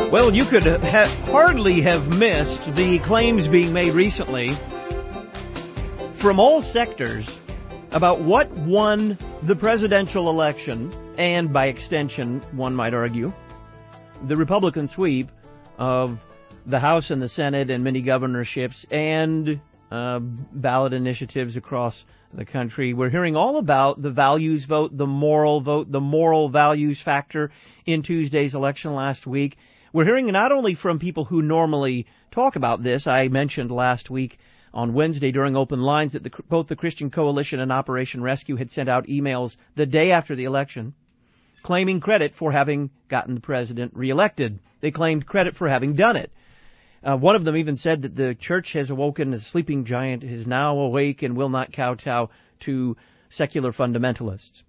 Well, you could hardly have missed the claims being made recently from all sectors about what won the presidential election, and by extension, one might argue, the Republican sweep of the House and the Senate and many governorships and ballot initiatives across the country. We're hearing all about the values vote, the moral values factor in Tuesday's election last week. We're hearing not only from people who normally talk about this. I mentioned last week on Wednesday during Open Lines that both the Christian Coalition and Operation Rescue had sent out emails the day after the election claiming credit for having gotten the president reelected. They claimed credit for having done it. One of them even said that the church has awoken, a sleeping giant is now awake and will not kowtow to secular fundamentalists.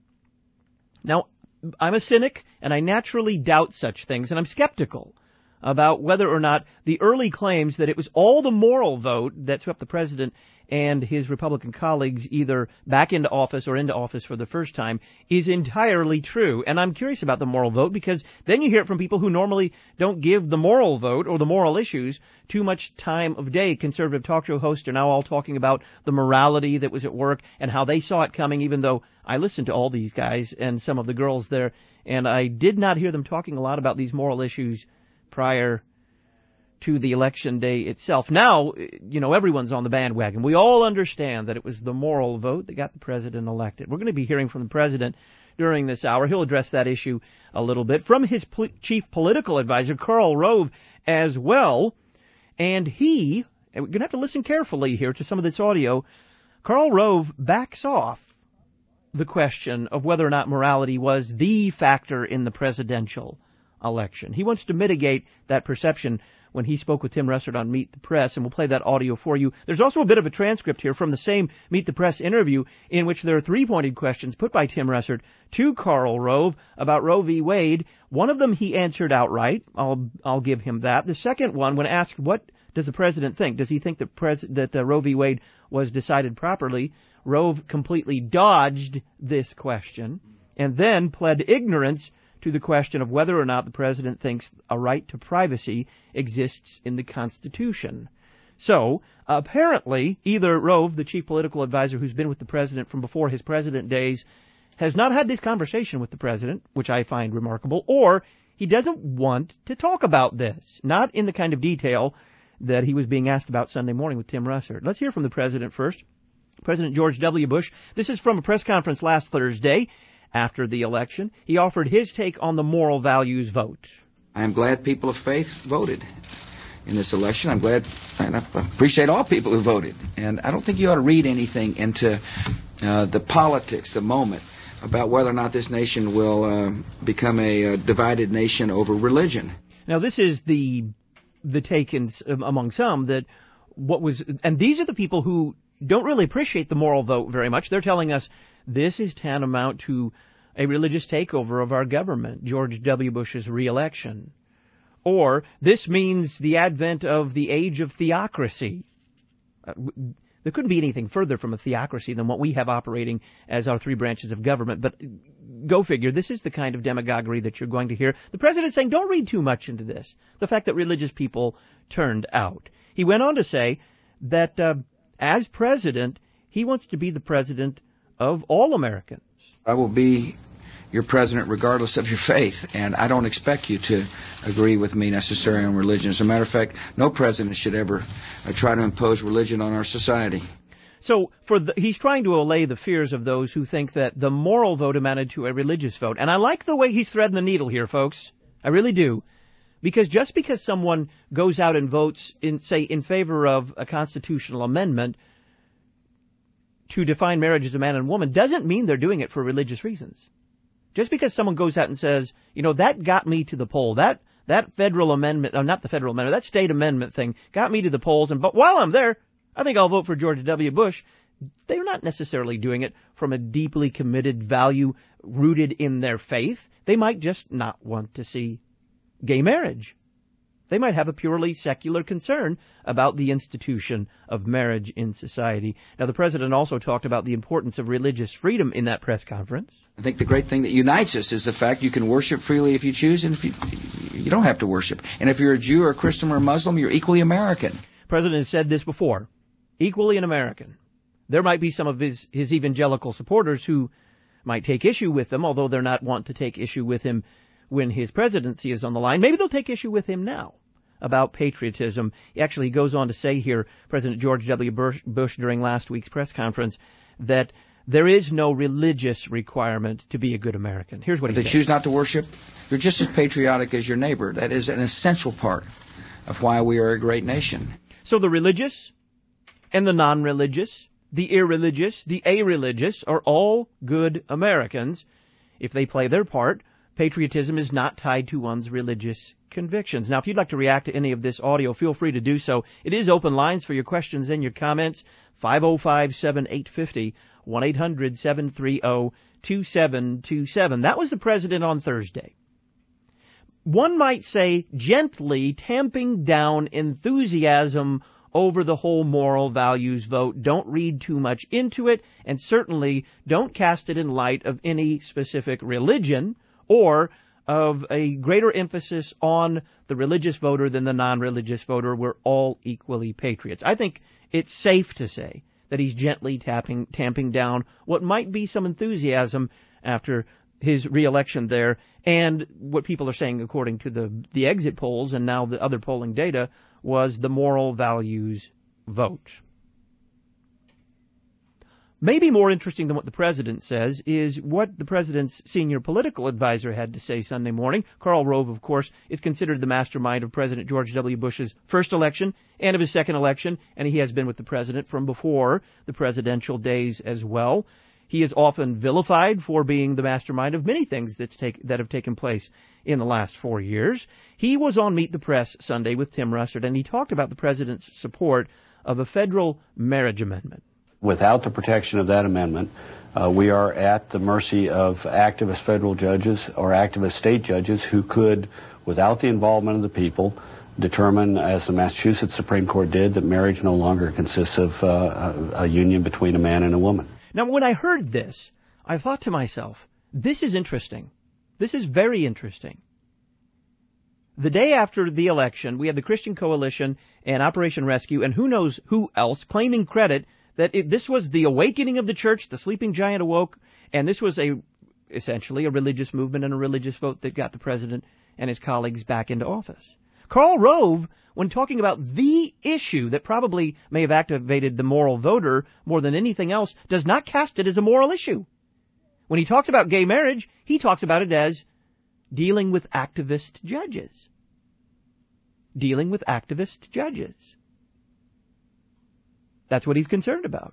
Now, I'm a cynic, and I naturally doubt such things, and I'm skeptical about whether or not the early claims that it was all the moral vote that swept the president and his Republican colleagues either back into office or into office for the first time is entirely true. And I'm curious about the moral vote because then you hear it from people who normally don't give the moral vote or the moral issues too much time of day. Conservative talk show hosts are now all talking about the morality that was at work and how they saw it coming, even though I listened to all these guys and some of the girls there, and I did not hear them talking a lot about these moral issues prior to the election day itself. Now, everyone's on the bandwagon. We all understand that it was the moral vote that got the president elected. We're going to be hearing from the president during this hour. He'll address that issue a little bit from his chief political advisor, Karl Rove, as well. And we're going to have to listen carefully here to some of this audio. Karl Rove backs off the question of whether or not morality was the factor in the presidential election. He wants to mitigate that perception when he spoke with Tim Russert on Meet the Press, and we'll play that audio for you. There's also a bit of a transcript here from the same Meet the Press interview in which there are three pointed questions put by Tim Russert to Karl Rove about Roe v. Wade. One of them he answered outright. I'll give him that. The second one, when asked what does the president think, does he think that Roe v. Wade was decided properly, Rove completely dodged this question and then pled ignorance to the question of whether or not the president thinks a right to privacy exists in the Constitution. So, apparently, either Rove, the chief political advisor who's been with the president from before his president days, has not had this conversation with the president, which I find remarkable, or he doesn't want to talk about this, not in the kind of detail that he was being asked about Sunday morning with Tim Russert. Let's hear from the president first. President George W. Bush. This is from a press conference last Thursday after the election. He offered his take on the moral values vote. I am glad people of faith voted in this election. I'm glad, and I appreciate all people who voted. And I don't think you ought to read anything into the politics, the moment, about whether or not this nation will become a divided nation over religion. Now, this is the take among some that and these are the people who don't really appreciate the moral vote very much. They're telling us this is tantamount to a religious takeover of our government, George W. Bush's reelection. Or this means the advent of the age of theocracy. There couldn't be anything further from a theocracy than what we have operating as our three branches of government. But go figure, this is the kind of demagoguery that you're going to hear. The president saying, don't read too much into this. The fact that religious people turned out. He went on to say that as president, he wants to be the president of all Americans. I will be your president regardless of your faith, and I don't expect you to agree with me necessarily on religion. As a matter of fact, no president should ever try to impose religion on our society. So he's trying to allay the fears of those who think that the moral vote amounted to a religious vote. And I like the way he's threading the needle here, folks. I really do. Because just because someone goes out and votes in favor of a constitutional amendment to define marriage as a man and woman doesn't mean they're doing it for religious reasons. Just because someone goes out and says, that got me to the poll, that federal amendment, not the federal amendment, that state amendment thing got me to the polls, but while I'm there, I think I'll vote for George W. Bush. They're not necessarily doing it from a deeply committed value rooted in their faith. They might just not want to see gay marriage. They might have a purely secular concern about the institution of marriage in society. Now, the president also talked about the importance of religious freedom in that press conference. I think the great thing that unites us is the fact you can worship freely if you choose, and if You don't have to worship. And if you're a Jew or a Christian or a Muslim, you're equally American. The president has said this before, equally an American. There might be some of his evangelical supporters who might take issue with him, although they're not want to take issue with him when his presidency is on the line. Maybe they'll take issue with him now about patriotism. Actually, he goes on to say here, President George W. Bush during last week's press conference, that there is no religious requirement to be a good American. Here's what he said. If they choose not to worship, you're just as patriotic as your neighbor. That is an essential part of why we are a great nation. So the religious and the non-religious, the irreligious, the a-religious are all good Americans. If they play their part, patriotism is not tied to one's religious convictions. Now, if you'd like to react to any of this audio, feel free to do so. It is open lines for your questions and your comments. 505-7850, 1-800-730-2727. That was the president on Thursday. One might say gently tamping down enthusiasm over the whole moral values vote. Don't read too much into it, and certainly don't cast it in light of any specific religion or of a greater emphasis on the religious voter than the non-religious voter. We're all equally patriots. I think it's safe to say that he's gently tamping down what might be some enthusiasm after his reelection there, and what people are saying, according to the exit polls and now the other polling data, was the moral values vote. Maybe more interesting than what the president says is what the president's senior political advisor had to say Sunday morning. Karl Rove, of course, is considered the mastermind of President George W. Bush's first election and of his second election, and he has been with the president from before the presidential days as well. He is often vilified for being the mastermind of many things that have taken place in the last 4 years. He was on Meet the Press Sunday with Tim Russert, and he talked about the president's support of a federal marriage amendment. Without the protection of that amendment, we are at the mercy of activist federal judges or activist state judges who could, without the involvement of the people, determine, as the Massachusetts Supreme Court did, that marriage no longer consists of a union between a man and a woman. Now, when I heard this, I thought to myself, this is interesting. This is very interesting. The day after the election, we had the Christian Coalition and Operation Rescue and who knows who else claiming credit that this was the awakening of the church, the sleeping giant awoke, and this was essentially a religious movement and a religious vote that got the president and his colleagues back into office. Karl Rove, when talking about the issue that probably may have activated the moral voter more than anything else, does not cast it as a moral issue. When he talks about gay marriage, he talks about it as dealing with activist judges. Dealing with activist judges. That's what he's concerned about.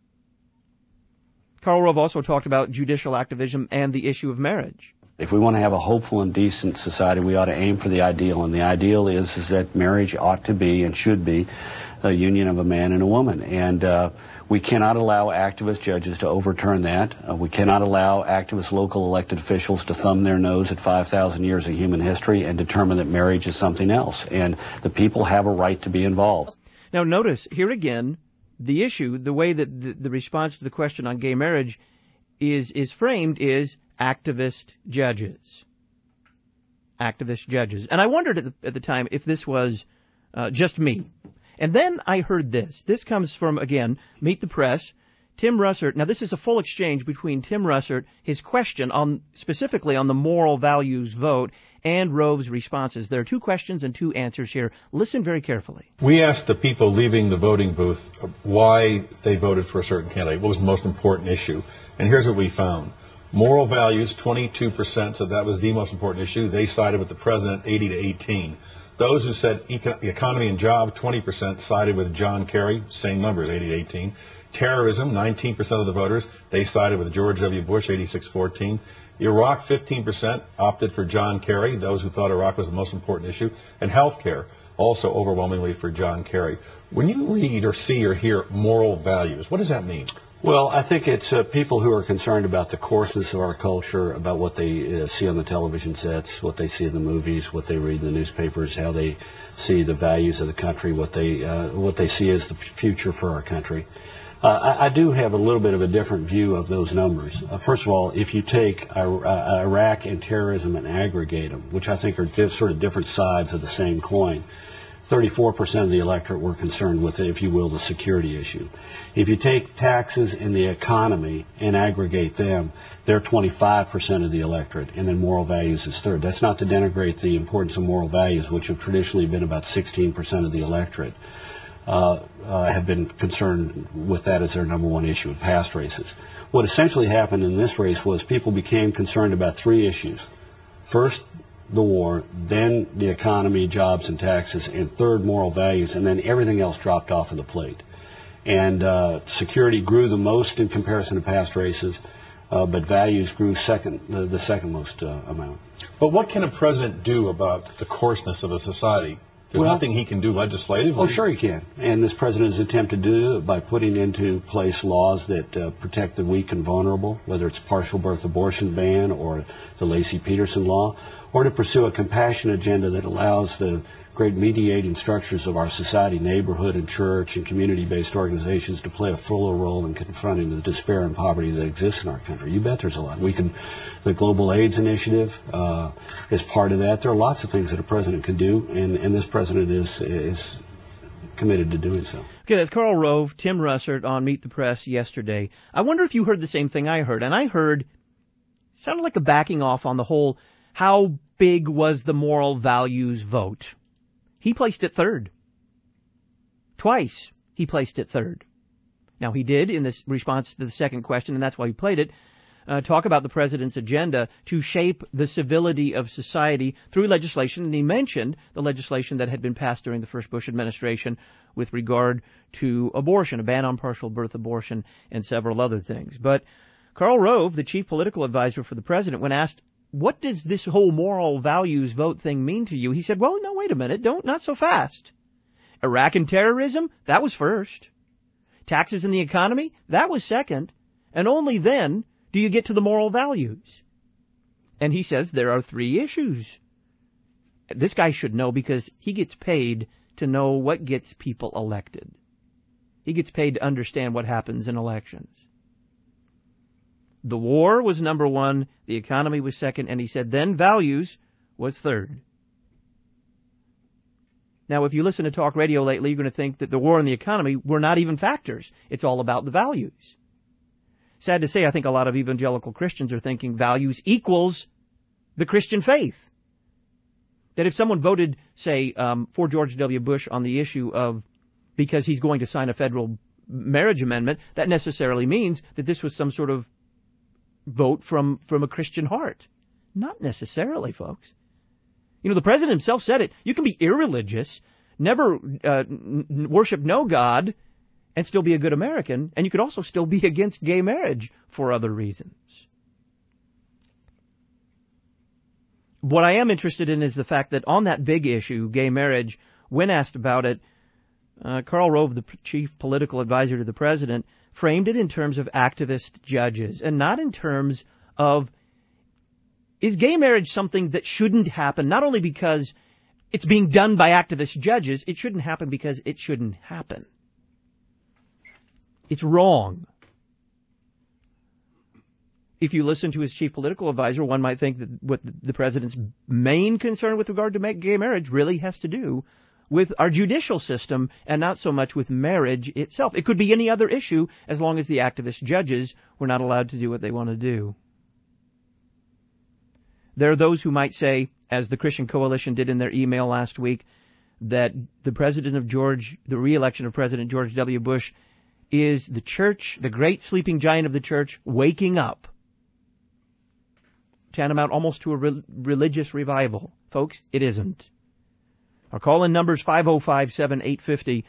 Karl Rove also talked about judicial activism and the issue of marriage. If we want to have a hopeful and decent society, we ought to aim for the ideal, and the ideal is that marriage ought to be and should be a union of a man and a woman. And we cannot allow activist judges to overturn that. We cannot allow activist local elected officials to thumb their nose at 5,000 years of human history and determine that marriage is something else. And the people have a right to be involved. Now notice, here again, the issue, the way that the response to the question on gay marriage is framed is activist judges. Activist judges. And I wondered at the time if this was just me. And then I heard this. This comes from, again, Meet the Press, Tim Russert. Now, this is a full exchange between Tim Russert, his question specifically on the moral values vote, and Rove's responses. There are 2 questions and 2 answers here. Listen very carefully. We asked the people leaving the voting booth why they voted for a certain candidate. What was the most important issue? And here's what we found. Moral values, 22% said that was the most important issue. They sided with the president, 80 to 18. Those who said economy and job, 20% sided with John Kerry, same numbers, 80 to 18. Terrorism, 19% of the voters, they sided with George W. Bush, 86-14. Iraq, 15% opted for John Kerry, those who thought Iraq was the most important issue. And health care, also overwhelmingly for John Kerry. When you read or see or hear moral values, what does that mean? Well, I think it's people who are concerned about the coarseness of our culture, about what they see on the television sets, what they see in the movies, what they read in the newspapers, how they see the values of the country, what they see as the future for our country. I do have a little bit of a different view of those numbers. First of all, if you take Iraq and terrorism and aggregate them, which I think are sort of different sides of the same coin, 34% of the electorate were concerned with, if you will, the security issue. If you take taxes and the economy and aggregate them, they're 25% of the electorate, and then moral values is third. That's not to denigrate the importance of moral values, which have traditionally been about 16% of the electorate. Have been concerned with that as their number one issue in past races. What essentially happened in this race was people became concerned about three issues. First, the war, then the economy, jobs and taxes, and third, moral values, and then everything else dropped off of the plate. And security grew the most in comparison to past races, but values grew the second most amount. But what can a president do about the coarseness of a society? There's nothing he can do legislatively. Oh, sure he can. And this president has attempted to do it by putting into place laws that protect the weak and vulnerable, whether it's partial birth abortion ban or the Lacey-Peterson law, or to pursue a compassion agenda that allows the great mediating structures of our society, neighborhood and church and community-based organizations to play a fuller role in confronting the despair and poverty that exists in our country. You bet there's a lot. The Global AIDS Initiative is part of that. There are lots of things that a president can do, and this president is committed to doing so. Okay, that's Karl Rove, Tim Russert on Meet the Press yesterday. I wonder if you heard the same thing I heard, and I heard it sounded like a backing off on the whole, how big was the moral values vote? He placed it third. Twice he placed it third. Now he did, in this response to the second question, and that's why he played it, talk about the president's agenda to shape the civility of society through legislation, and he mentioned the legislation that had been passed during the first Bush administration with regard to abortion, a ban on partial birth abortion, and several other things. But Karl Rove, the chief political advisor for the president, when asked, what does this whole moral values vote thing mean to you? He said, well, no, wait a minute, not so fast. Iraq and terrorism, that was first. Taxes and the economy, that was second. And only then do you get to the moral values. And he says there are three issues. This guy should know because he gets paid to know what gets people elected. He gets paid to understand what happens in elections. The war was number one, the economy was second, and he said then values was third. Now, if you listen to talk radio lately, you're going to think that the war and the economy were not even factors. It's all about the values. Sad to say, I think a lot of evangelical Christians are thinking values equals the Christian faith. That if someone voted, say, for George W. Bush on the issue of because he's going to sign a federal marriage amendment, that necessarily means that this was some sort of vote from a Christian heart. Not necessarily, folks. You know, the president himself said it. You can be irreligious, never worship no God, and still be a good American, and you could also still be against gay marriage for other reasons. What I am interested in is the fact that on that big issue, gay marriage, when asked about it, Karl Rove, the chief political advisor to the president, framed it in terms of activist judges and not in terms of, is gay marriage something that shouldn't happen, not only because it's being done by activist judges, it shouldn't happen because it shouldn't happen. It's wrong. If you listen to his chief political advisor, one might think that what the president's main concern with regard to gay marriage really has to do with our judicial system and not so much with marriage itself. It could be any other issue as long as the activist judges were not allowed to do what they want to do. There are those who might say, as the Christian Coalition did in their email last week, that the re-election of President George W. Bush is the church, the great sleeping giant of the church, waking up. Tantamount almost to a religious revival. Folks, it isn't. Our call-in number is 505-7850,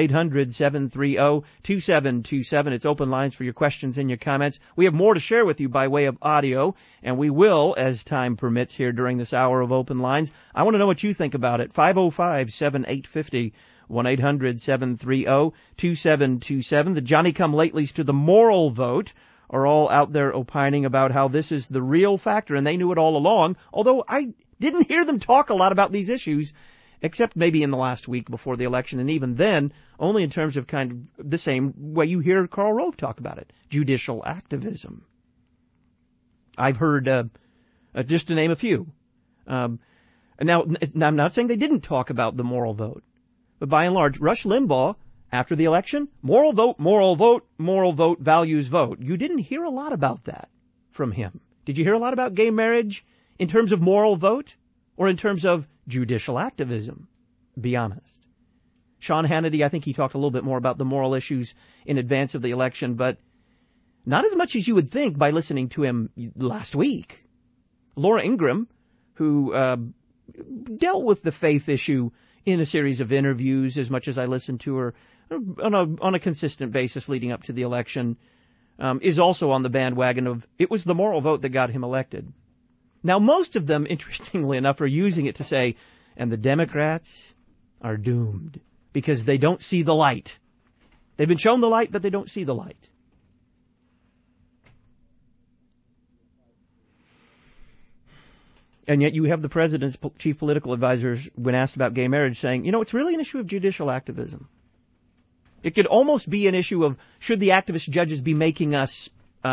1-800-730-2727. It's open lines for your questions and your comments. We have more to share with you by way of audio, and we will, as time permits here during this hour of open lines. I want to know what you think about it. 505-7850, 1-800-730-2727. The Johnny-come-latelys to the moral vote are all out there opining about how this is the real factor, and they knew it all along, although I didn't hear them talk a lot about these issues. except maybe in the last week before the election, and even then, only in terms of kind of the same way you hear Karl Rove talk about it, judicial activism. I've heard, just to name a few. Now, I'm not saying they didn't talk about the moral vote, but by and large, Rush Limbaugh, after the election, moral vote, values vote. You didn't hear a lot about that from him. Did you hear a lot about gay marriage in terms of moral vote or in terms of judicial activism? Be honest. Sean Hannity, I think he talked a little bit more about the moral issues in advance of the election, but not as much as you would think by listening to him last week. Laura Ingraham, who dealt with the faith issue in a series of interviews as much as I listened to her on a consistent basis leading up to the election, is also on the bandwagon of it was the moral vote that got him elected. Now, most of them, interestingly enough, are using it to say, and the Democrats are doomed because they don't see the light. They've been shown the light, but they don't see the light. And yet you have the president's chief political advisors, when asked about gay marriage, saying, it's really an issue of judicial activism. It could almost be an issue of, should the activist judges be making us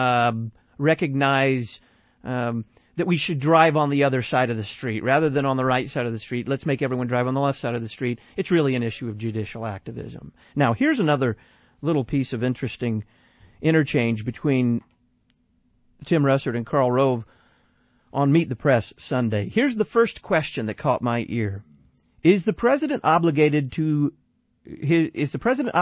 recognize that we should drive on the other side of the street rather than on the right side of the street? Let's make everyone drive on the left side of the street. It's really an issue of judicial activism. Now, here's another little piece of interesting interchange between Tim Russert and Karl Rove on Meet the Press Sunday. Here's the first question that caught my ear. Is the president obligated to his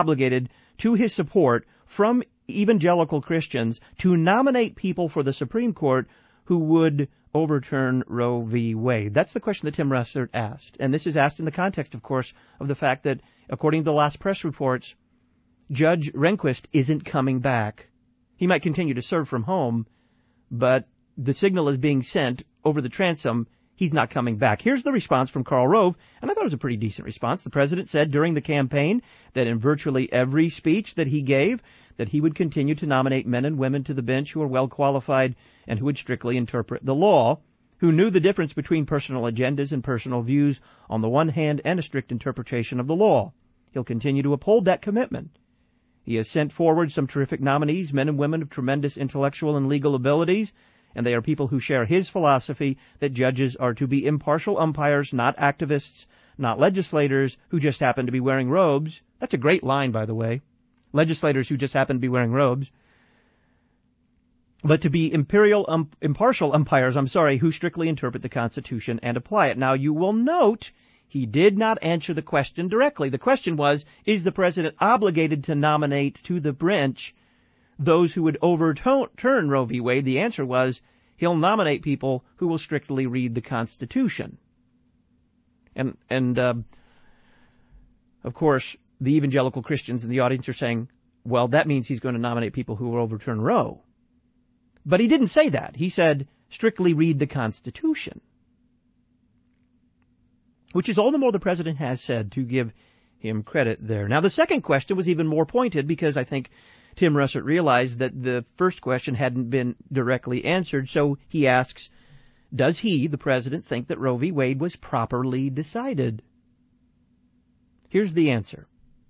support from evangelical Christians to nominate people for the Supreme Court who would overturn Roe v. Wade? That's the question that Tim Russert asked. And this is asked in the context, of course, of the fact that, according to the last press reports, Judge Rehnquist isn't coming back. He might continue to serve from home, but the signal is being sent over the transom, he's not coming back. Here's the response from Karl Rove, and I thought it was a pretty decent response. The president said during the campaign that in virtually every speech that he gave, that he would continue to nominate men and women to the bench who are well qualified and who would strictly interpret the law, who knew the difference between personal agendas and personal views on the one hand and a strict interpretation of the law. He'll continue to uphold that commitment. He has sent forward some terrific nominees, men and women of tremendous intellectual and legal abilities, and they are people who share his philosophy that judges are to be impartial umpires, not activists, not legislators who just happen to be wearing robes. That's a great line, by the way. Legislators who just happen to be wearing robes. But to be impartial umpires, who strictly interpret the Constitution and apply it. Now, you will note he did not answer the question directly. The question was, is the president obligated to nominate to the bench those who would overturn Roe v. Wade? The answer was, he'll nominate people who will strictly read the Constitution. And of course, the evangelical Christians in the audience are saying, well, that means he's going to nominate people who will overturn Roe. But he didn't say that. He said, strictly read the Constitution. Which is all the more the president has said, to give him credit there. Now, the second question was even more pointed because I think Tim Russert realized that the first question hadn't been directly answered, so he asks, does he, the president, think that Roe v. Wade was properly decided? Here's the answer.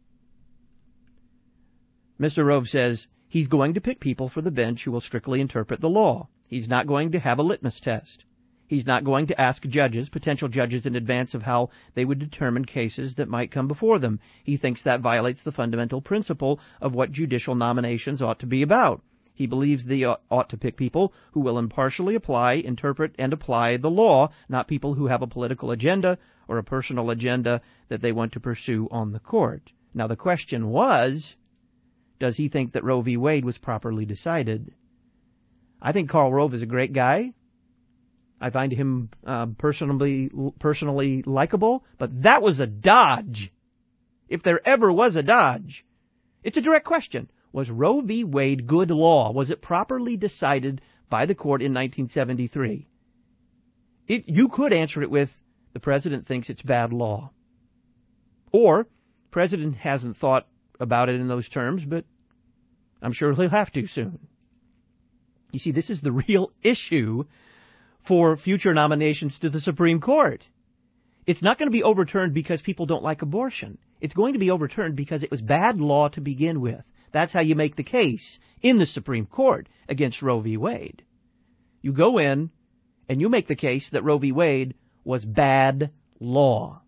Mr. Rove says he's going to pick people for the bench who will strictly interpret the law. He's not going to have a litmus test. He's not going to ask potential judges in advance of how they would determine cases that might come before them. He thinks that violates the fundamental principle of what judicial nominations ought to be about. He believes they ought to pick people who will impartially apply, interpret, and apply the law, not people who have a political agenda or a personal agenda that they want to pursue on the court. Now, the question was, does he think that Roe v. Wade was properly decided? I think Karl Rove is a great guy. I find him personally likable, but that was a dodge. If there ever was a dodge. It's a direct question. Was Roe v. Wade good law? Was it properly decided by the court in 1973? You could answer it with, the president thinks it's bad law. Or, the president hasn't thought about it in those terms, but I'm sure he'll have to soon. You see, this is the real issue for future nominations to the Supreme Court. It's not going to be overturned because people don't like abortion. It's going to be overturned because it was bad law to begin with. That's how you make the case in the Supreme Court against Roe v. Wade. You go in and you make the case that Roe v. Wade was bad law.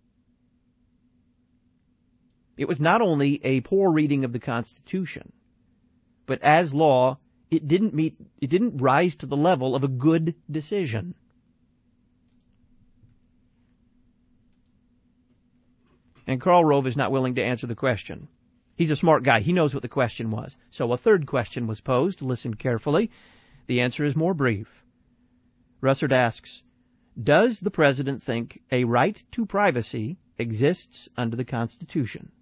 It was not only a poor reading of the Constitution, but as law, it didn't rise to the level of a good decision. And Karl Rove is not willing to answer the question. He's a smart guy. He knows what the question was. So a third question was posed. Listen carefully. The answer is more brief. Russert asks, does the president think a right to privacy exists under the Constitution?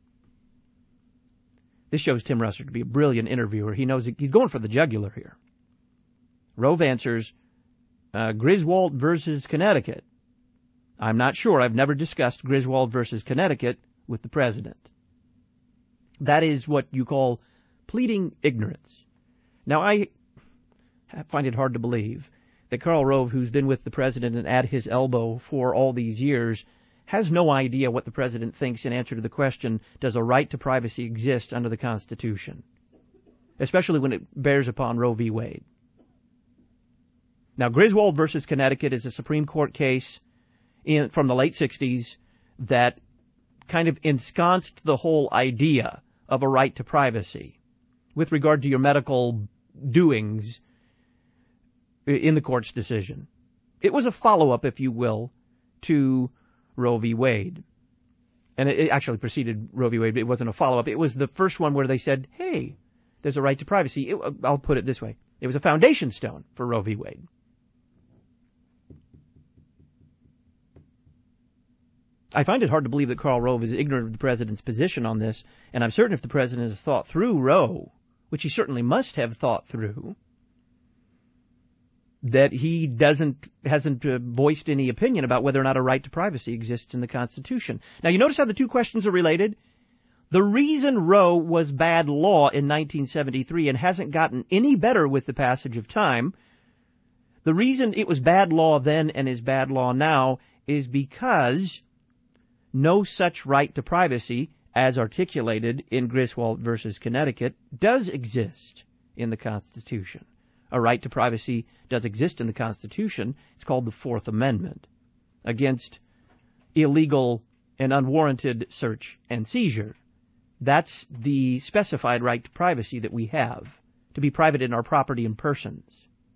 This shows Tim Russert to be a brilliant interviewer. He knows he's going for the jugular here. Rove answers, Griswold versus Connecticut. I'm not sure. I've never discussed Griswold versus Connecticut with the president. That is what you call pleading ignorance. Now, I find it hard to believe that Karl Rove, who's been with the president and at his elbow for all these years, has no idea what the president thinks in answer to the question, does a right to privacy exist under the Constitution? Especially when it bears upon Roe v. Wade. Now, Griswold versus Connecticut is a Supreme Court case from the late 60s that kind of ensconced the whole idea of a right to privacy with regard to your medical doings in the court's decision. It was a follow-up, if you will, to Roe v. Wade. And it actually preceded Roe v. Wade, but it wasn't a follow-up. It was the first one where they said, hey, there's a right to privacy. I'll put it this way. It was a foundation stone for Roe v. Wade. I find it hard to believe that Karl Rove is ignorant of the president's position on this, and I'm certain if the president has thought through Roe, which he certainly must have thought through, that he hasn't voiced any opinion about whether or not a right to privacy exists in the Constitution. Now, you notice how the two questions are related? The reason Roe was bad law in 1973 and hasn't gotten any better with the passage of time, the reason it was bad law then and is bad law now is because no such right to privacy, as articulated in Griswold versus Connecticut, does exist in the Constitution. A right to privacy does exist in the Constitution. It's called the Fourth Amendment, against illegal and unwarranted search and seizure. That's the specified right to privacy that we have, to be private in our property and persons.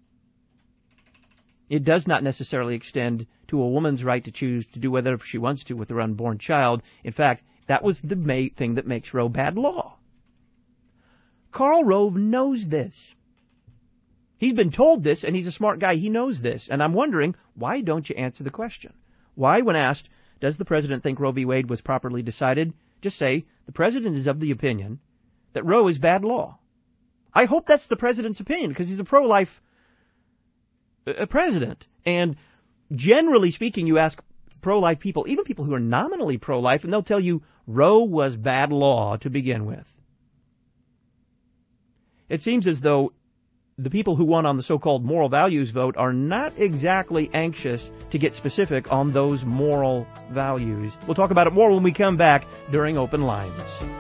It does not necessarily extend to a woman's right to choose to do whatever she wants to with her unborn child. In fact, that was the thing that makes Roe bad law. Karl Rove knows this. He's been told this, and he's a smart guy. He knows this. And I'm wondering, why don't you answer the question? Why, when asked, does the president think Roe v. Wade was properly decided, just say, the president is of the opinion that Roe is bad law. I hope that's the president's opinion, because he's a pro-life president. And generally speaking, you ask pro-life people, even people who are nominally pro-life, and they'll tell you Roe was bad law to begin with. It seems as though the people who won on the so-called moral values vote are not exactly anxious to get specific on those moral values. We'll talk about it more when we come back during Open Lines.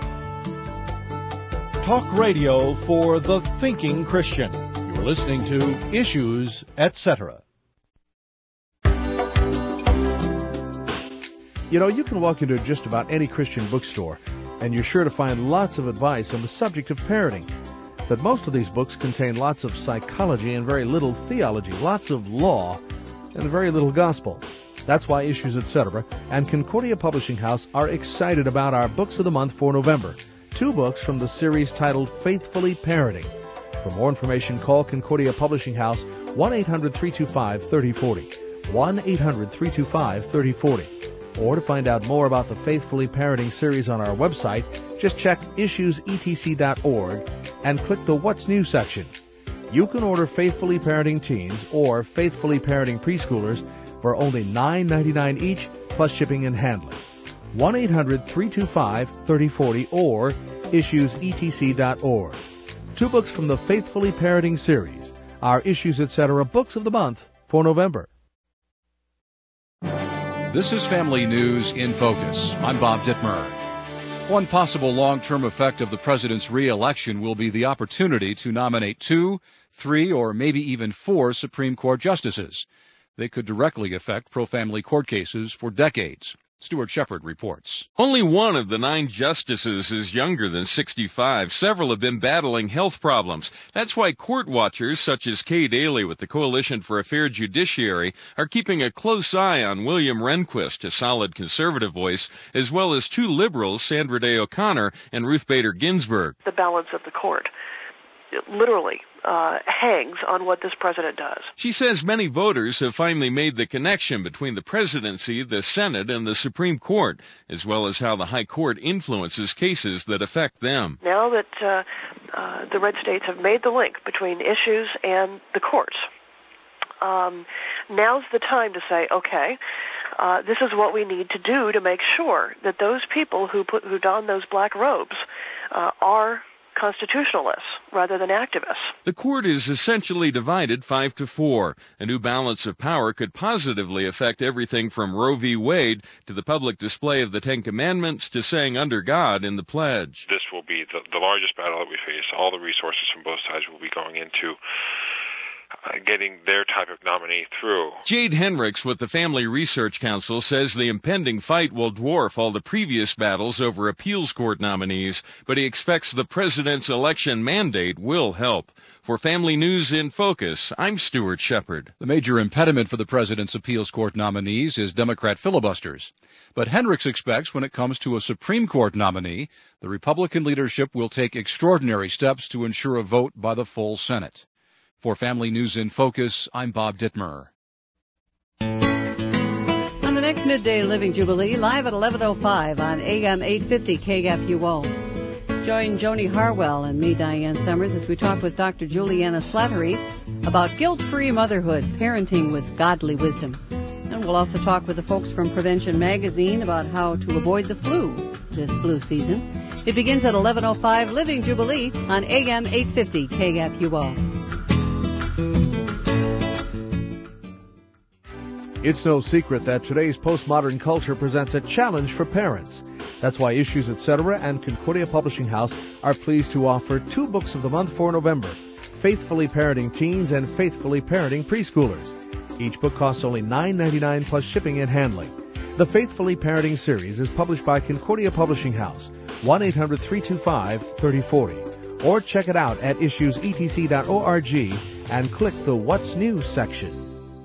Talk radio for the thinking Christian. You're listening to Issues, Etc. You know, you can walk into just about any Christian bookstore, and you're sure to find lots of advice on the subject of parenting. But most of these books contain lots of psychology and very little theology, lots of law and very little gospel. That's why Issues, Etc. and Concordia Publishing House are excited about our Books of the Month for November. 2 books from the series titled Faithfully Parenting. For more information, call Concordia Publishing House 1-800-325-3040, 1-800-325-3040. Or to find out more about the Faithfully Parenting series on our website, just check issuesetc.org and click the What's New section. You can order Faithfully Parenting Teens or Faithfully Parenting Preschoolers for only $9.99 each, plus shipping and handling. 1-800-325-3040 or issuesetc.org. 2 books from the Faithfully Parenting series, our Issues, Etc. Books of the Month for November. This is Family News in Focus. I'm Bob Dittmer. One possible long-term effect of the president's re-election will be the opportunity to nominate 2, 3, or maybe even 4 Supreme Court justices. They could directly affect pro-family court cases for decades. Stuart Shepard reports. Only one of the 9 justices is younger than 65. Several have been battling health problems. That's why court watchers such as Kay Daly with the Coalition for a Fair Judiciary are keeping a close eye on William Rehnquist, a solid conservative voice, as well as 2 liberals, Sandra Day O'Connor and Ruth Bader Ginsburg. The balance of the court literally hangs on what this president does. She says many voters have finally made the connection between the presidency, the Senate, and the Supreme Court, as well as how the High Court influences cases that affect them. Now that the red states have made the link between issues and the courts, now's the time to say, okay, this is what we need to do to make sure that those people who don those black robes are constitutionalists rather than activists. The court is essentially divided 5-4. A new balance of power could positively affect everything from Roe v. Wade to the public display of the 10 Commandments to saying under God in the pledge. This will be the largest battle that we face. All the resources from both sides will be going into getting their type of nominee through. Jade Henricks with the Family Research Council says the impending fight will dwarf all the previous battles over appeals court nominees, but he expects the president's election mandate will help. For Family News in Focus, I'm Stuart Shepard. The major impediment for the president's appeals court nominees is Democrat filibusters. But Henricks expects when it comes to a Supreme Court nominee, the Republican leadership will take extraordinary steps to ensure a vote by the full Senate. For Family News in Focus, I'm Bob Dittmer. On the next Midday Living Jubilee, live at 11:05 on AM 850 KFUO. Join Joni Harwell and me, Diane Summers, as we talk with Dr. Juliana Slattery about guilt-free motherhood, parenting with godly wisdom. And we'll also talk with the folks from Prevention Magazine about how to avoid the flu this flu season. It begins at 11:05 Living Jubilee on AM 850 KFUO. It's no secret that today's postmodern culture presents a challenge for parents. That's why Issues Etc. and Concordia Publishing House are pleased to offer 2 books of the month for November, Faithfully Parenting Teens and Faithfully Parenting Preschoolers. Each book costs only $9.99 plus shipping and handling. The Faithfully Parenting series is published by Concordia Publishing House, 1-800-325-3040. Or check it out at issuesetc.org and click the What's New section.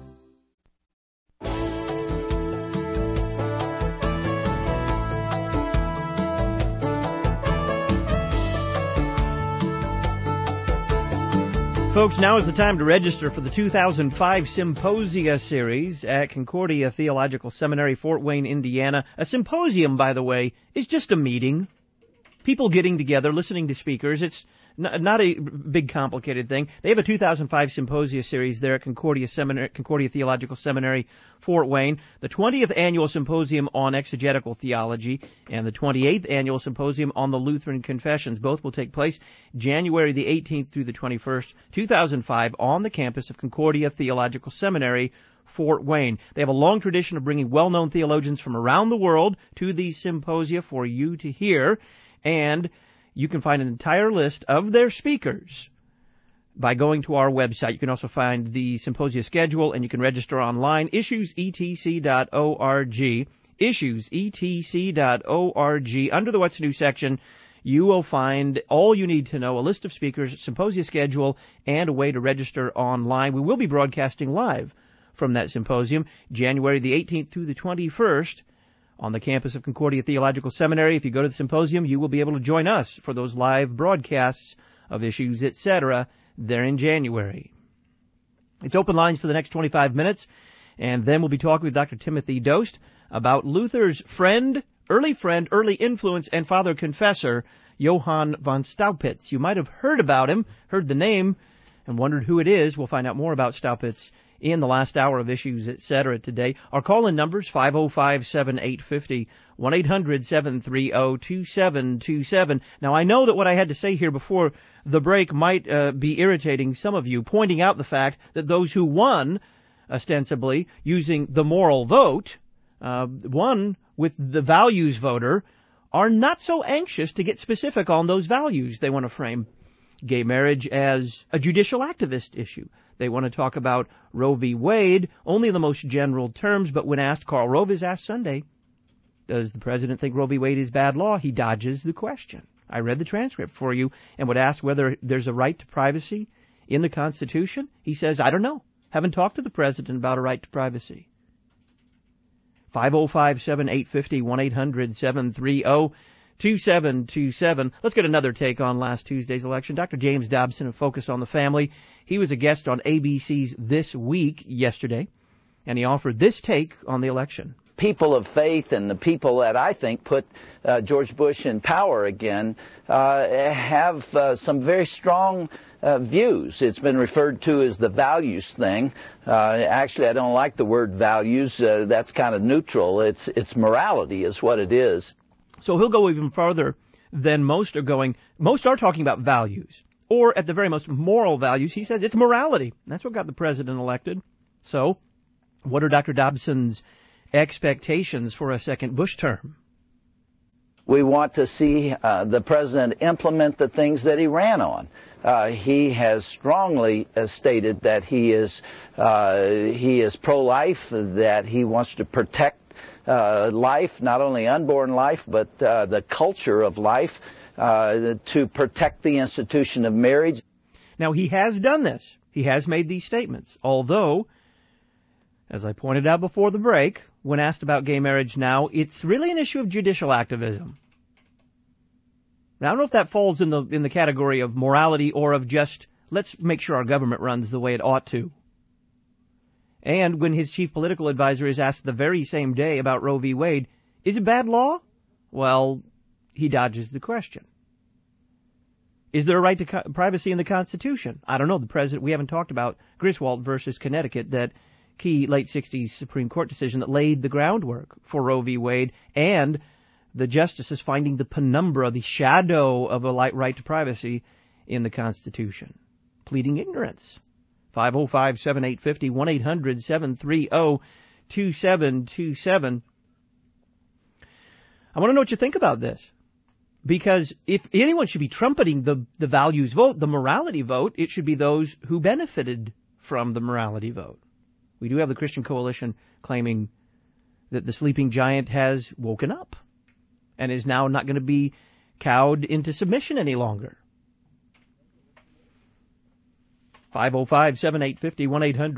Folks, now is the time to register for the 2005 Symposia series at Concordia Theological Seminary, Fort Wayne, Indiana. A symposium, by the way, is just a meeting. People getting together, listening to speakers. It's not a big, complicated thing. They have a 2005 Symposia series there at Concordia Theological Seminary, Fort Wayne. The 20th Annual Symposium on Exegetical Theology and the 28th Annual Symposium on the Lutheran Confessions. Both will take place January the 18th through the 21st, 2005, on the campus of Concordia Theological Seminary, Fort Wayne. They have a long tradition of bringing well-known theologians from around the world to these symposia for you to hear, and you can find an entire list of their speakers by going to our website. You can also find the symposia schedule, and you can register online, issuesetc.org, issuesetc.org. Under the What's New section, you will find all you need to know, a list of speakers, symposia schedule, and a way to register online. We will be broadcasting live from that symposium, January the 18th through the 21st, on the campus of Concordia Theological Seminary. If you go to the symposium, you will be able to join us for those live broadcasts of Issues, etc., there in January. It's open lines for the next 25 minutes, and then we'll be talking with Dr. Timothy Dost about Luther's early influence, and father confessor, Johann von Staupitz. You might have heard about him, heard the name, and wondered who it is. We'll find out more about Staupitz in the last hour of Issues, etc. today. Our call-in numbers, 505-7850, 1-800-730-2727. Now, I know that what I had to say here before the break might be irritating some of you, pointing out the fact that those who won, ostensibly, using the moral vote, one with the values voter, are not so anxious to get specific on those values. They want to frame gay marriage as a judicial activist issue. They want to talk about Roe v. Wade, only in the most general terms, but when asked, Karl Rove is asked Sunday, does the president think Roe v. Wade is bad law? He dodges the question. I read the transcript for you and would ask whether there's a right to privacy in the Constitution. He says, I don't know. Haven't talked to the president about a right to privacy. 505-7850, 1-800-730-2727. Let's get another take on last Tuesday's election. Dr. James Dobson of Focus on the Family. He was a guest on ABC's This Week yesterday, and he offered this take on the election. People of faith and the people that I think put George Bush in power again have some very strong views. It's been referred to as the values thing. Actually, I don't like the word values. That's kind of neutral. It's morality is what it is. So he'll go even farther than most are going. Most are talking about values, or at the very most moral values. He says it's morality. That's what got the president elected. So what are Dr. Dobson's expectations for a second Bush term? We want to see the president implement the things that he ran on. He has strongly stated that he is pro-life, that he wants to protect life, not only unborn life, but the culture of life, to protect the institution of marriage. Now, he has done this. He has made these statements, although, as I pointed out before the break, when asked about gay marriage now, it's really an issue of judicial activism. Now, I don't know if that falls in the category of morality or of just, let's make sure our government runs the way it ought to. And when his chief political advisor is asked the very same day about Roe v. Wade, is it bad law? Well, he dodges the question. Is there a right to privacy in the Constitution? I don't know. The president, we haven't talked about Griswold versus Connecticut, that key late 60s Supreme Court decision that laid the groundwork for Roe v. Wade, and the justices finding the penumbra, the shadow of a right to privacy in the Constitution, pleading ignorance. 505-7850, 1-800-730-2727. I want to know what you think about this. Because if anyone should be trumpeting the values vote, the morality vote, it should be those who benefited from the morality vote. We do have the Christian Coalition claiming that the sleeping giant has woken up and is now not going to be cowed into submission any longer. 505-7850,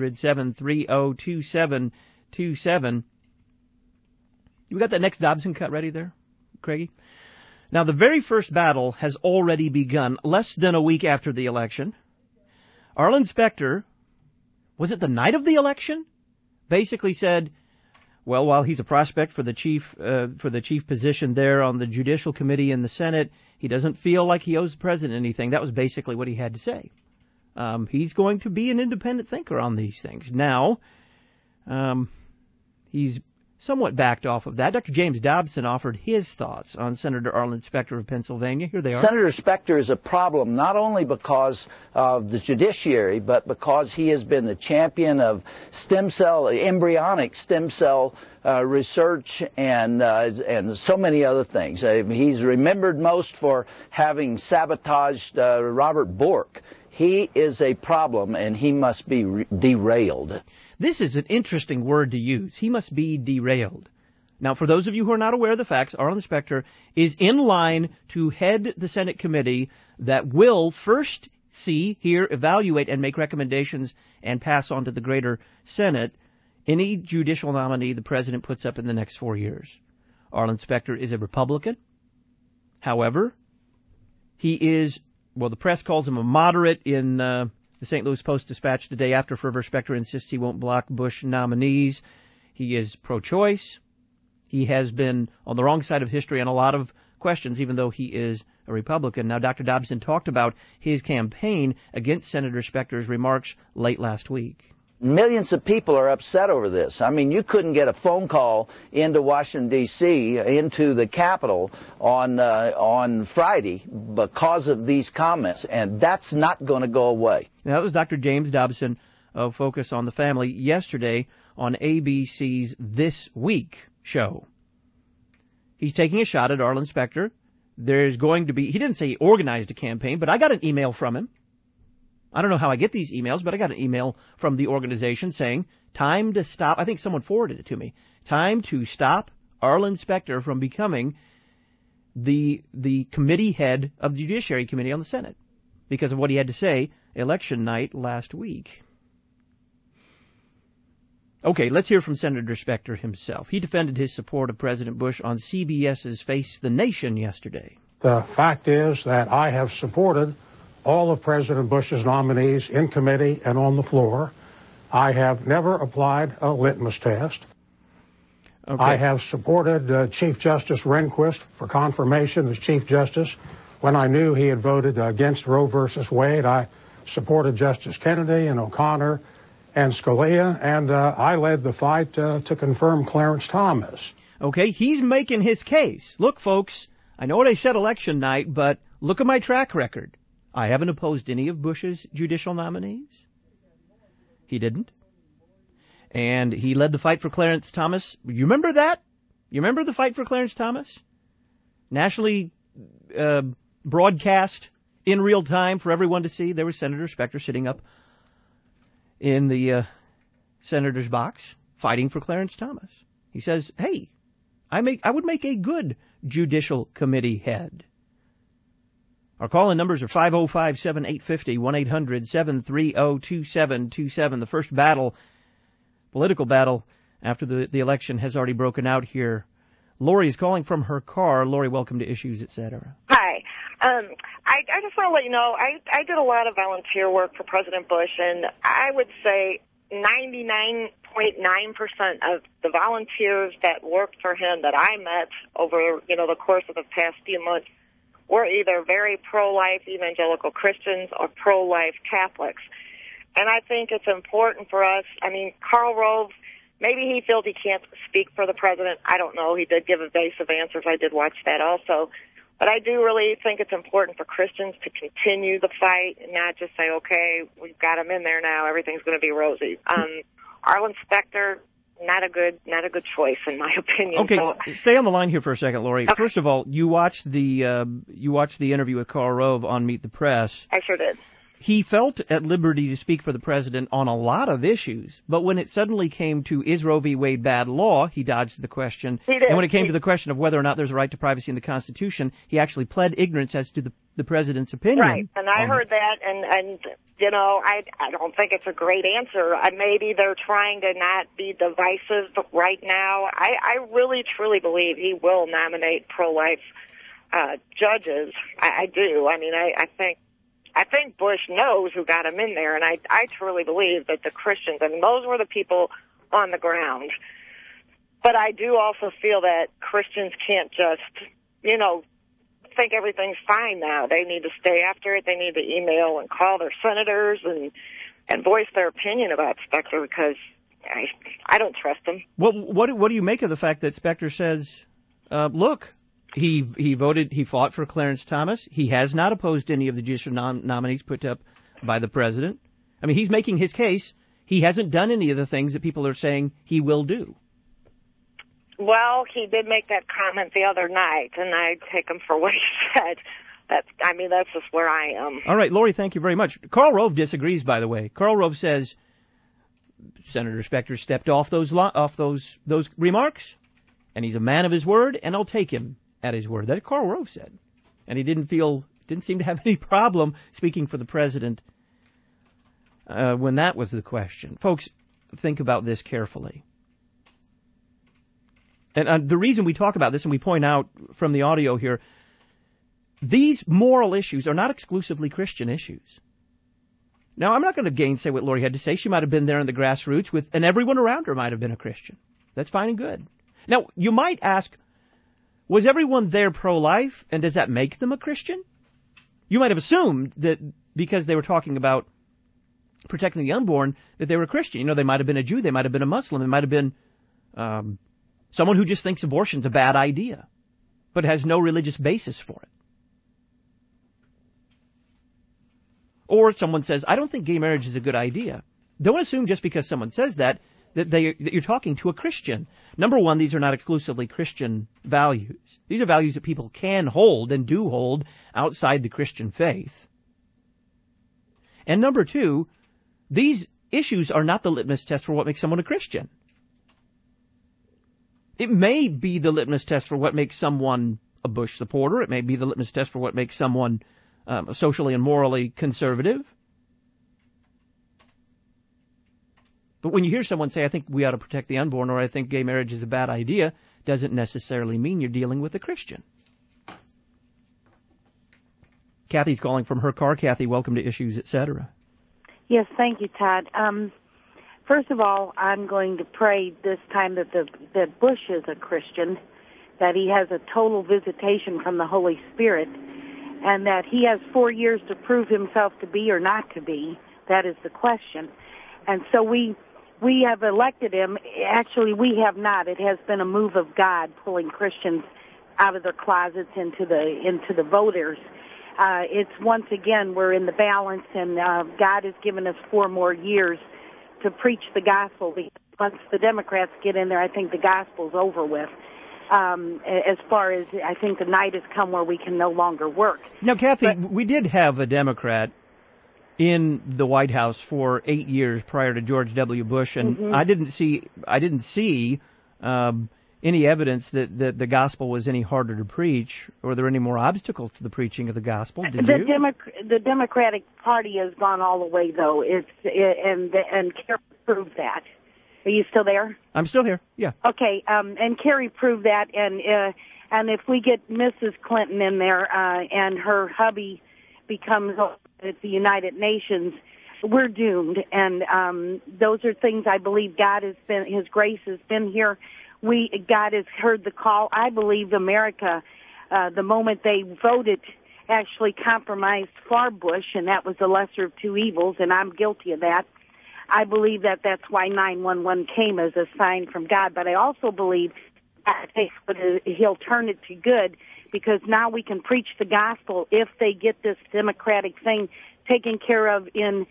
1-800-730-2727. You got that next Dobson cut ready there, Craigie? Now, the very first battle has already begun, less than a week after the election. Arlen Specter, was it the night of the election? Basically said, well, while he's a prospect for the chief position there on the Judicial Committee in the Senate, he doesn't feel like he owes the president anything. That was basically what he had to say. He's going to be an independent thinker on these things. Now, he's somewhat backed off of that. Dr. James Dobson offered his thoughts on Senator Arlen Specter of Pennsylvania. Here they are. Senator Specter is a problem not only because of the judiciary, but because he has been the champion of embryonic stem cell research and so many other things. He's remembered most for having sabotaged Robert Bork. He is a problem, and he must be derailed. This is an interesting word to use. He must be derailed. Now, for those of you who are not aware of the facts, Arlen Specter is in line to head the Senate committee that will first see, hear, evaluate, and make recommendations and pass on to the greater Senate any judicial nominee the president puts up in the next 4 years. Arlen Specter is a Republican. However, he is, well, the press calls him a moderate in the St. Louis Post-Dispatch the day after Fervor Specter insists he won't block Bush nominees. He is pro-choice. He has been on the wrong side of history on a lot of questions, even though he is a Republican. Now, Dr. Dobson talked about his campaign against Senator Specter's remarks late last week. Millions of people are upset over this. I mean, you couldn't get a phone call into Washington, D.C., into the Capitol on Friday because of these comments, and that's not going to go away. Now, that was Dr. James Dobson of Focus on the Family yesterday on ABC's This Week show. He's taking a shot at Arlen Specter. There's going to be, he didn't say he organized a campaign, but I got an email from him. I don't know how I get these emails, but I got an email from the organization saying, time to stop, I think someone forwarded it to me, time to stop Arlen Specter from becoming the committee head of the Judiciary Committee on the Senate because of what he had to say election night last week. Okay, let's hear from Senator Specter himself. He defended his support of President Bush on CBS's Face the Nation yesterday. The fact is that I have supported all of President Bush's nominees in committee and on the floor. I have never applied a litmus test. Okay. I have supported Chief Justice Rehnquist for confirmation as Chief Justice. When I knew he had voted against Roe versus Wade, I supported Justice Kennedy and O'Connor and Scalia, and I led the fight to confirm Clarence Thomas. Okay, he's making his case. Look, folks, I know what I said election night, but look at my track record. I haven't opposed any of Bush's judicial nominees. He didn't. And he led the fight for Clarence Thomas. You remember that? You remember the fight for Clarence Thomas? Nationally broadcast in real time for everyone to see. There was Senator Specter sitting up in the senator's box fighting for Clarence Thomas. He says, hey, I would make a good judicial committee head. Our call-in numbers are 505-7850, 1-800-730-2727. The first battle, political battle, after the election has already broken out here. Lori is calling from her car. Lori, welcome to Issues, etc. Hi. I just want to let you know, I did a lot of volunteer work for President Bush, and I would say 99.9% of the volunteers that worked for him that I met over, the course of the past few months were either very pro-life evangelical Christians or pro-life Catholics. And I think it's important for us. I mean, Karl Rove, maybe he feels he can't speak for the president. I don't know. He did give evasive answers. I did watch that also. But I do really think it's important for Christians to continue the fight and not just say, okay, we've got him in there now, everything's going to be rosy. Arlen Specter, not a good choice in my opinion. Okay, so, stay on the line here for a second, Lori. Okay. First of all, you watched the interview with Karl Rove on Meet the Press. I sure did. He felt at liberty to speak for the president on a lot of issues, but when it suddenly came to is Roe v. Wade bad law, he dodged the question. He did. And when it came to the question of whether or not there's a right to privacy in the Constitution, he actually pled ignorance as to the president's opinion. Right, and I heard that, and I don't think it's a great answer. Maybe they're trying to not be divisive right now. I really, truly believe he will nominate pro-life judges. I do. I mean, I think Bush knows who got him in there, and I truly believe that the Christians, and those were the people on the ground. But I do also feel that Christians can't just, think everything's fine now. They need to stay after it. They need to email and call their senators and voice their opinion about Specter because I don't trust them. Well, what do you make of the fact that Specter says, look, He fought for Clarence Thomas. He has not opposed any of the judicial nominees put up by the president. I mean, he's making his case. He hasn't done any of the things that people are saying he will do. Well, he did make that comment the other night, and I take him for what he said. That's just where I am. All right, Lori, thank you very much. Karl Rove disagrees, by the way. Karl Rove says Senator Specter stepped off those remarks, and he's a man of his word, and I'll take him at his word. That Karl Rove said. And he didn't seem to have any problem speaking for the president when that was the question. Folks, think about this carefully. And the reason we talk about this, and we point out from the audio here, these moral issues are not exclusively Christian issues. Now, I'm not going to gainsay what Lori had to say. She might have been there in the grassroots and everyone around her might have been a Christian. That's fine and good. Now, you might ask, was everyone there pro-life, and does that make them a Christian? You might have assumed that because they were talking about protecting the unborn, that they were a Christian. They might have been a Jew, they might have been a Muslim, they might have been someone who just thinks abortion's a bad idea, but has no religious basis for it. Or someone says, I don't think gay marriage is a good idea. Don't assume just because someone says that that you're talking to a Christian. Number one, these are not exclusively Christian values. These are values that people can hold and do hold outside the Christian faith. And number two, these issues are not the litmus test for what makes someone a Christian. It may be the litmus test for what makes someone a Bush supporter. It may be the litmus test for what makes someone socially and morally conservative. But when you hear someone say, I think we ought to protect the unborn, or I think gay marriage is a bad idea, doesn't necessarily mean you're dealing with a Christian. Kathy's calling from her car. Kathy, welcome to Issues, Etc. Yes, thank you, Todd. First of all, I'm going to pray this time that Bush is a Christian, that he has a total visitation from the Holy Spirit, and that he has 4 years to prove himself to be or not to be. That is the question. And so we have elected him. Actually, we have not. It has been a move of God pulling Christians out of their closets into the voters. It's once again, we're in the balance, and God has given us 4 more years to preach the gospel. Once the Democrats get in there, I think the gospel's over with. As far as I think the night has come where we can no longer work. Now, Kathy, we did have a Democrat in the White House for 8 years prior to George W. Bush, and I didn't see any evidence that the gospel was any harder to preach, or there any more obstacles to the preaching of the gospel. Did you? The Democratic Party has gone all the way, though. And Kerry proved that. Are you still there? I'm still here. Yeah. Okay. And Kerry proved that, and if we get Mrs. Clinton in there and her hubby becomes at the United Nations, we're doomed. And those are things I believe His grace has been here. God has heard the call. I believe America, the moment they voted, actually compromised for Bush, and that was the lesser of two evils, and I'm guilty of that. I believe that's why 911 came as a sign from God. But I also believe He'll turn it to good, because now we can preach the gospel if they get this democratic thing taken care of in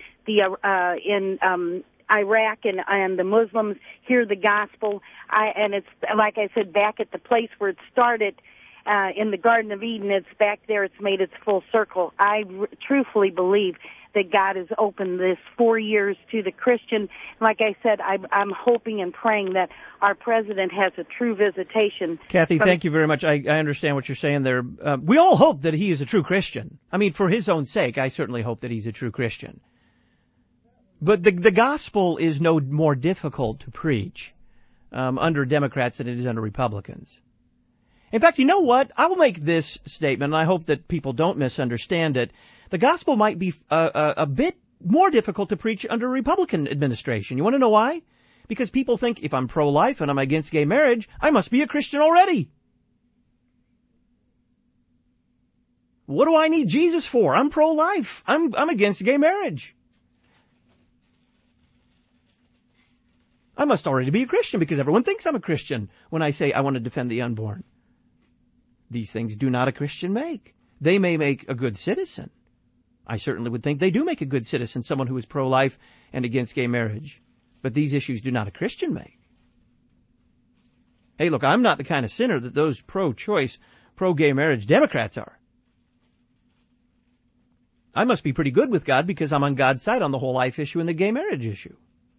Iraq, and the Muslims hear the gospel. And it's, like I said, back at the place where it started, in the Garden of Eden. It's back there. It's made its full circle. I truthfully believe that God has opened this 4 years to the Christian. Like I said, I'm hoping and praying that our president has a true visitation. Kathy, thank you very much. I understand what you're saying there. We all hope that he is a true Christian. I mean, for his own sake, I certainly hope that he's a true Christian. But the gospel is no more difficult to preach under Democrats than it is under Republicans. In fact, you know what? I will make this statement, and I hope that people don't misunderstand it. The gospel might be a bit more difficult to preach under a Republican administration. You want to know why? Because people think if I'm pro-life and I'm against gay marriage, I must be a Christian already. What do I need Jesus for? I'm pro-life. I'm against gay marriage. I must already be a Christian because everyone thinks I'm a Christian when I say I want to defend the unborn. These things do not a Christian make. They may make a good citizen. I certainly would think they do make a good citizen, someone who is pro-life and against gay marriage. But these issues do not a Christian make. Hey, look, I'm not the kind of sinner that those pro-choice, pro-gay marriage Democrats are. I must be pretty good with God because I'm on God's side on the whole life issue and the gay marriage issue.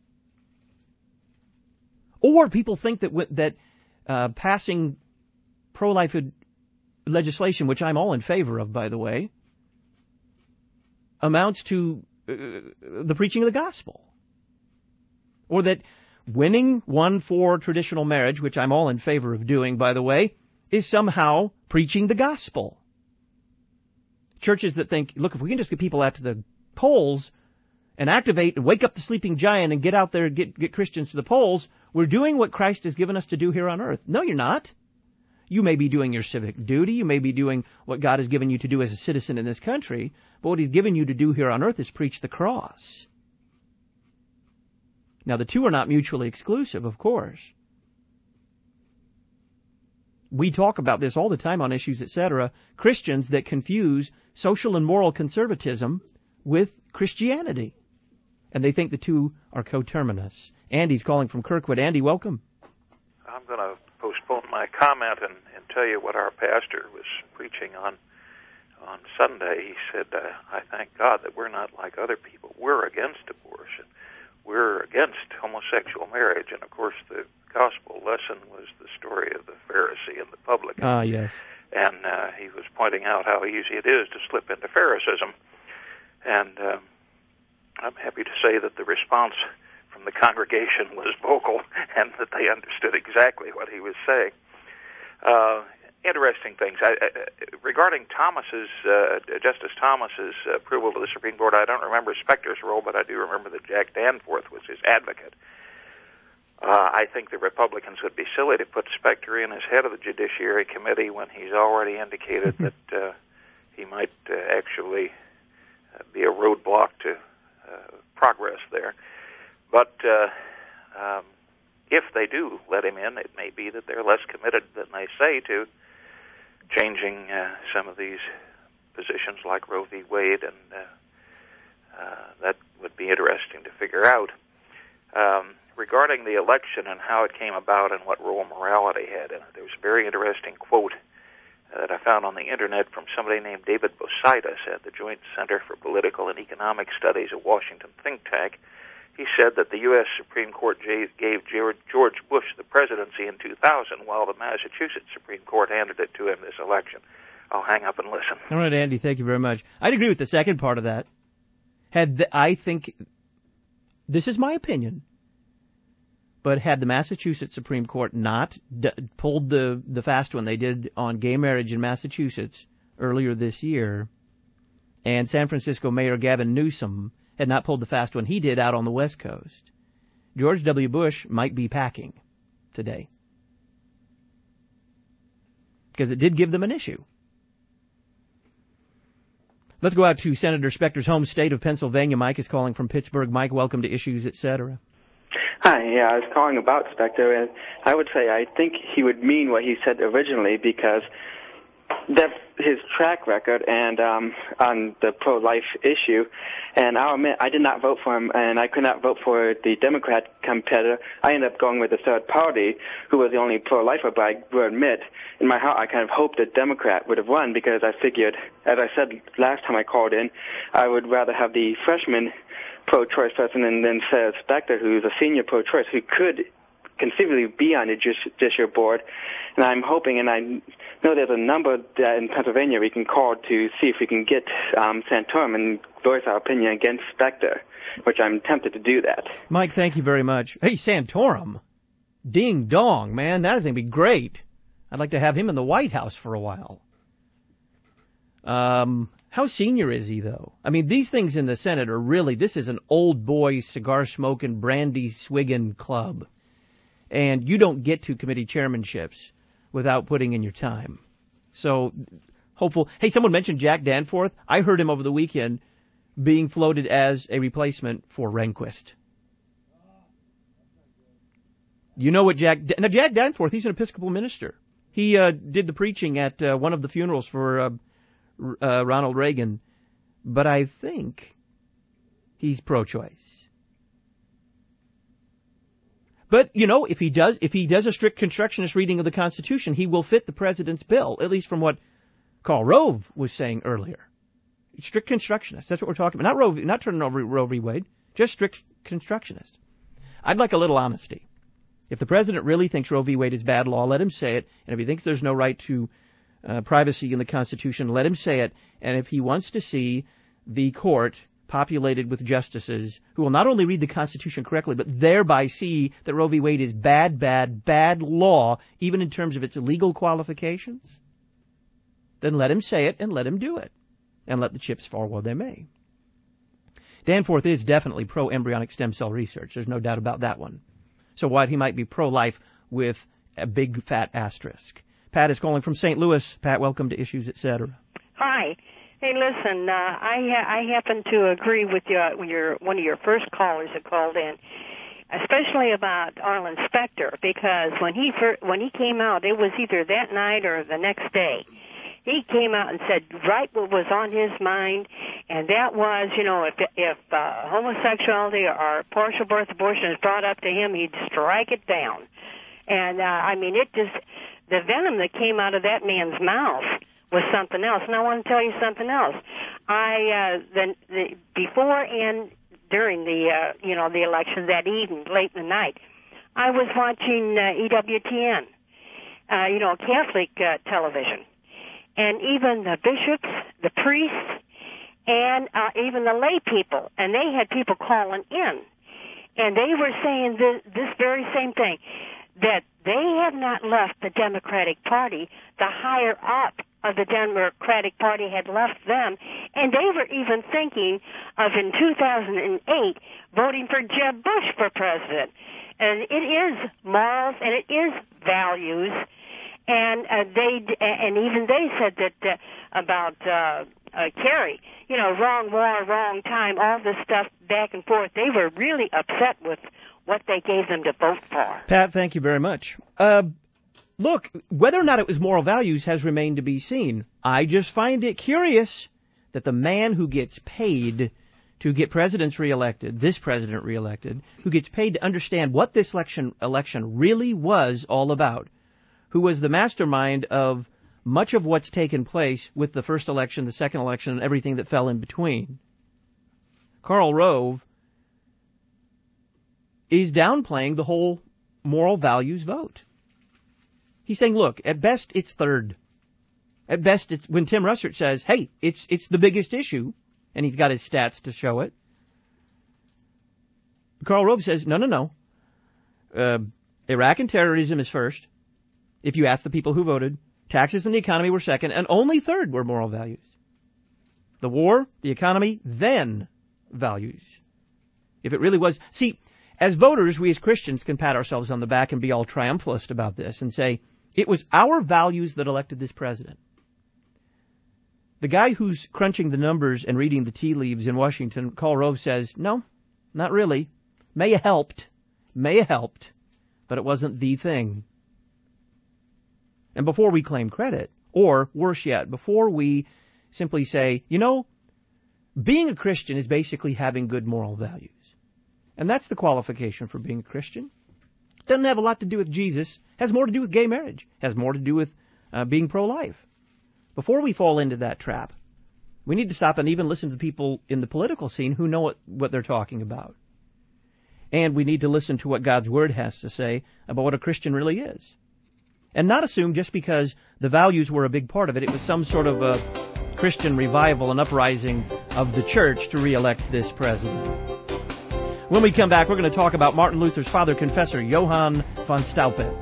Or people think that passing pro-life legislation, which I'm all in favor of, by the way, amounts to the preaching of the gospel. Or that winning one for traditional marriage, which I'm all in favor of doing, by the way, is somehow preaching the gospel. Churches that think, look, if we can just get people out to the polls and activate and wake up the sleeping giant and get out there and get Christians to the polls, we're doing what Christ has given us to do here on earth. No, you're not. You may be doing your civic duty. You may be doing what God has given you to do as a citizen in this country. But what He's given you to do here on earth is preach the cross. Now, the two are not mutually exclusive, of course. We talk about this all the time on Issues, etc. Christians that confuse social and moral conservatism with Christianity. and they think the two are coterminous. Andy's calling from Kirkwood. Andy, welcome. I'm going to postpone my comment and tell you what our pastor was preaching on Sunday. He said, I thank God that we're not like other people. We're against abortion. We're against homosexual marriage. And, of course, the gospel lesson was the story of the Pharisee and the publican. Yes. And he was pointing out how easy it is to slip into Pharisaism. And I'm happy to say that the response from the congregation was vocal and that they understood exactly what he was saying. Interesting things. Regarding Justice Thomas's approval to the Supreme Court, I don't remember Specter's role, but I do remember that Jack Danforth was his advocate. I think the Republicans would be silly to put Specter in as head of the Judiciary Committee when he's already indicated that he might actually be a roadblock to progress there. But if they do let him in, it may be that they're less committed than they say to changing some of these positions like Roe v. Wade, and that would be interesting to figure out. Regarding the election and how it came about and what role morality had in it, there was a very interesting quote that I found on the Internet from somebody named David Bosidas at the Joint Center for Political and Economic Studies at Washington think tank. He said that the U.S. Supreme Court gave George Bush the presidency in 2000, while the Massachusetts Supreme Court handed it to him this election. I'll hang up and listen. All right, Andy, thank you very much. I'd agree with the second part of that. I think, this is my opinion, but had the Massachusetts Supreme Court not pulled the fast one they did on gay marriage in Massachusetts earlier this year, and San Francisco Mayor Gavin Newsom had not pulled the fast one he did out on the West Coast, George W. Bush might be packing today. Because it did give them an issue. Let's go out to Senator Specter's home state of Pennsylvania. Mike is calling from Pittsburgh. Mike, welcome to Issues, Etc. Hi, yeah, I was calling about Specter, and I would say I think he would mean what he said originally, because that's his track record and on the pro-life issue. And I'll admit, I did not vote for him, and I could not vote for the Democrat competitor. I ended up going with the third party, who was the only pro-lifer, but I will admit, in my heart, I kind of hoped the Democrat would have won, because I figured, as I said last time I called in, I would rather have the freshman pro-choice person than Sarah Specter, who's a senior pro-choice, who could conceivably be on the judicial board. And I'm hoping, and I know there's a number in Pennsylvania we can call to see if we can get Santorum and voice our opinion against Specter, which I'm tempted to do that. Mike, thank you very much. Hey, Santorum, ding dong, man, that would be great. I'd like to have him in the White House for a while. How senior is he, though? I mean, these things in the Senate are really, this is an old boy, cigar-smoking, brandy-swigging club. And you don't get to committee chairmanships without putting in your time. So, hopeful. Hey, someone mentioned Jack Danforth. I heard him over the weekend being floated as a replacement for Rehnquist. You know what Jack Danforth, he's an Episcopal minister. He did the preaching at one of the funerals for Ronald Reagan, but I think he's pro-choice. But, you know, if he does a strict constructionist reading of the Constitution, he will fit the president's bill, at least from what Karl Rove was saying earlier. Strict constructionist, that's what we're talking about. Not turning over Roe v. Wade, just strict constructionist. I'd like a little honesty. If the president really thinks Roe v. Wade is bad law, let him say it. And if he thinks there's no right to privacy in the Constitution, let him say it. And if he wants to see the court populated with justices who will not only read the Constitution correctly, but thereby see that Roe v. Wade is bad law, even in terms of its legal qualifications, then let him say it and let him do it. And let the chips fall where they may. Danforth is definitely pro-embryonic stem cell research. There's no doubt about that one. So while he might be pro-life with a big fat asterisk. Pat is calling from St. Louis. Pat, welcome to Issues, Etc. Hi. Hey, listen, I happen to agree with one of your first callers that called in, especially about Arlen Specter, because when he came out, it was either that night or the next day. he came out and said right what was on his mind, and that was, if homosexuality or partial birth abortion is brought up to him, he'd strike it down. And the venom that came out of that man's mouth was something else. And I want to tell you something else. Before and during the election that evening, late in the night, I was watching EWTN, Catholic television. And even the bishops, the priests, and even the lay people, and they had people calling in. And they were saying this very same thing, that they have not left the Democratic Party. The higher up of the Democratic Party had left them, and they were even thinking of, in 2008, voting for Jeb Bush for president. And it is morals, and it is values, and even they said that about Kerry, wrong war, wrong time, all this stuff back and forth. They were really upset with what they gave them to vote for. Pat, thank you very much. Look, whether or not it was moral values has remained to be seen. I just find it curious that the man who gets paid to get presidents reelected, this president reelected, who gets paid to understand what this election really was all about, who was the mastermind of much of what's taken place with the first election, the second election, and everything that fell in between, Karl Rove, is downplaying the whole moral values vote. He's saying, look, at best it's third. At best, it's when Tim Russert says, hey, it's the biggest issue, and he's got his stats to show it. Karl Rove says, no. Iraq and terrorism is first. If you ask the people who voted, taxes and the economy were second, and only third were moral values. The war, the economy, then values. If it really was, see, as voters, we as Christians can pat ourselves on the back and be all triumphalist about this and say, it was our values that elected this president. The guy who's crunching the numbers and reading the tea leaves in Washington, Karl Rove, says, no, not really. May have helped, but it wasn't the thing. And before we claim credit, or worse yet, before we simply say, being a Christian is basically having good moral values. And that's the qualification for being a Christian. Doesn't have a lot to do with Jesus. Has more to do with gay marriage. Has more to do with being pro-life. Before we fall into that trap, we need to stop and even listen to the people in the political scene who know what they're talking about. And we need to listen to what God's Word has to say about what a Christian really is. And not assume just because the values were a big part of it, it was some sort of a Christian revival and uprising of the church to re-elect this president. When we come back, we're going to talk about Martin Luther's father confessor, Johann von Staupitz.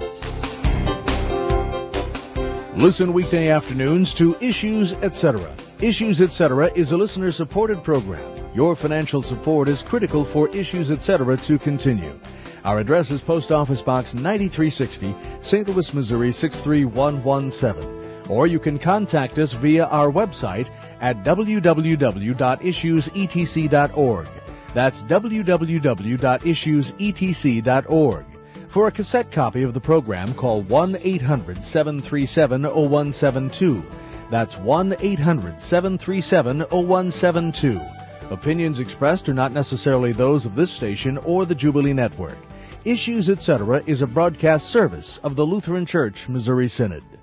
Listen weekday afternoons to Issues Etc. Issues Etc. is a listener-supported program. Your financial support is critical for Issues Etc. to continue. Our address is Post Office Box 9360, St. Louis, Missouri 63117. Or you can contact us via our website at www.issuesetc.org. That's www.issuesetc.org. For a cassette copy of the program, call 1-800-737-0172. That's 1-800-737-0172. Opinions expressed are not necessarily those of this station or the Jubilee Network. Issues Etc. is a broadcast service of the Lutheran Church Missouri Synod.